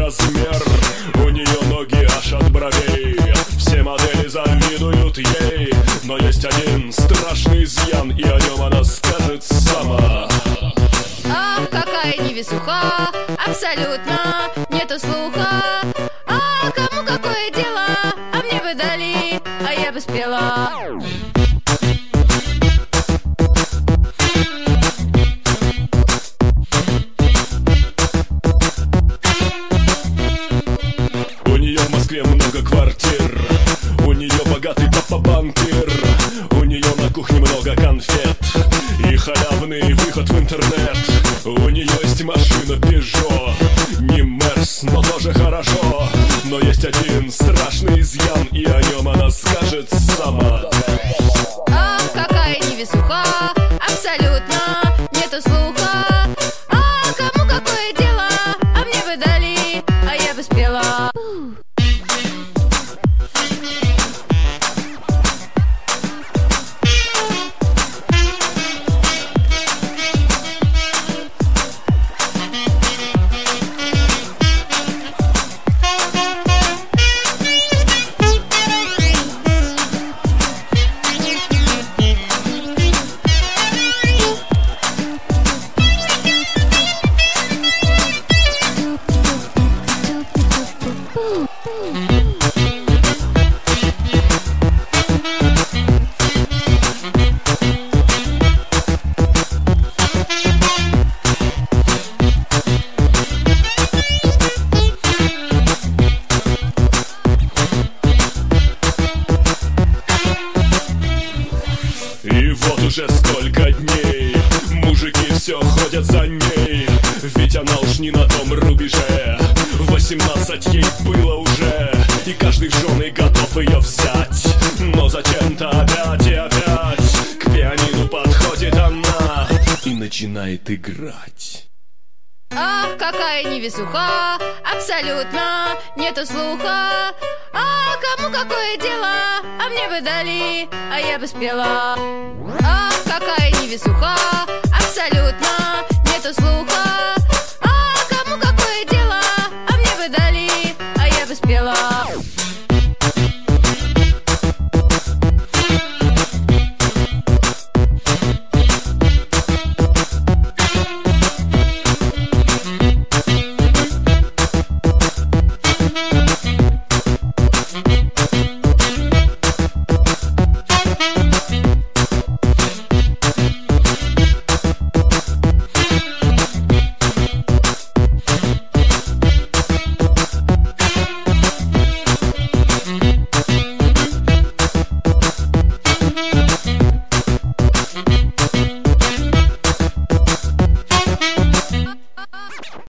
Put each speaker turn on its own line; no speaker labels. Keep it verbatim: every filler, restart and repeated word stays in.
размер. У нее ноги аж от бровей, все модели завидуют ей. Но есть один страшный изъян, и о нем она скажет сама.
Ах, какая невезуха, абсолютно нету слуха. А кому какое дело, а мне бы дали, а я бы спела.
У нее в Москве много квартир, у нее богатый папа-банкир, у нее на кухне много конфет и халявный выход в интернет. У нее есть машина Peugeot, не Мерс, но тоже хорошо. Но есть один страшный изъян, и о нем она скажет сама.
Ах, какая невезуха, абсолютно нету слуха. А кому какое дело, а мне бы дали, а я бы спела.
И вот уже сколько дней мужики все ходят за ней, ведь она уж не на том рубеже. Восемнадцать ей было уже, и каждый в жены готов ее взять. Но зачем-то опять и опять к пианино подходит она и начинает играть.
Ах, какая невезуха, абсолютно нету слуха. А кому какое дело, а мне бы дали, а я бы спела. Ах, какая невезуха, абсолютно нету слуха.